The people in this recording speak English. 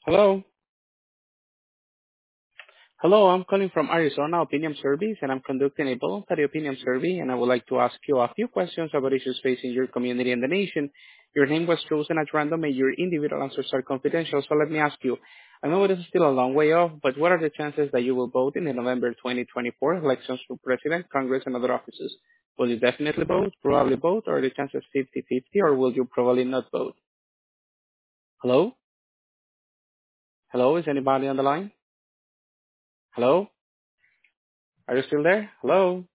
Hello. Hello, I'm calling from Arizona Opinion Service, and I'm conducting a voluntary opinion survey, and I would like to ask you a few questions about issues facing your community and the nation. Your name was chosen at random, and your individual answers are confidential, so let me ask you. I know it is still a long way off, but what are the chances that you will vote in the November 2024 elections for President, Congress, and other offices? Will you definitely vote, probably vote, or are the chances 50-50, or will you probably not vote? Hello? Hello, is anybody on the line? Hello? Are you still there? Hello?